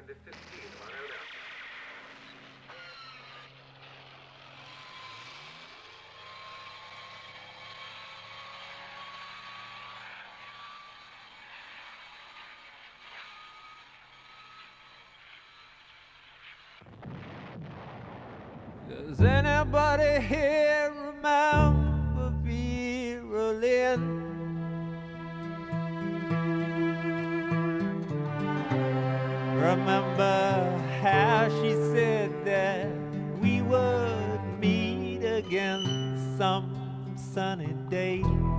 Does anybody here remember Vera Lynn? Remember how she said that we would meet again some sunny day?